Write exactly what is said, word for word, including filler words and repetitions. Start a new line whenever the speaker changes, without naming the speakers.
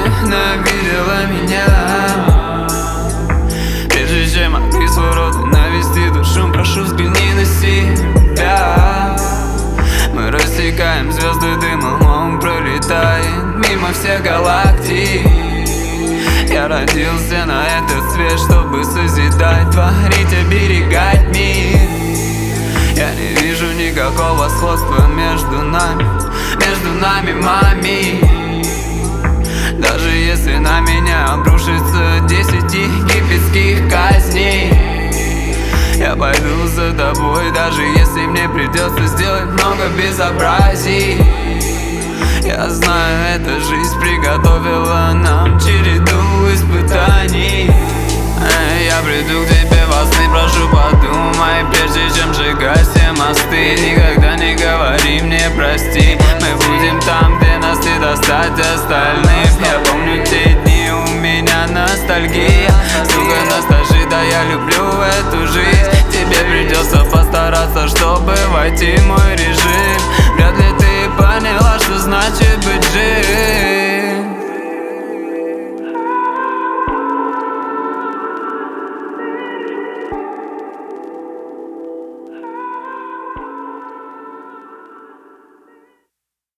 ненавидела меня. Прежде чем открыть свой рот и навести душу, прошу, взгляни на себя. Мы рассекаем звезды дымом, он пролетает мимо всех галактик. Я родился на этот свет, чтобы созидать, творить, оберегать мир. Я не вижу никакого сходства между нами, между нами, мами. Даже если на меня обрушится десять египетских казней, я пойду за тобой, даже если мне придется сделать много безобразий. Я знаю, эта жизнь приготовила нам череду испытаний. Я приду к тебе во сны, прошу, подумай, прежде чем сжигать все мосты. Никогда не говори мне прости, мы будем там, где нас не достать остальных. Я помню те дни, у меня ностальгия. Сука, ностальжи, да я люблю эту жизнь. Тебе придется постараться, чтобы войти в мой режим. Вряд ли ты поняла, что значит быть жив.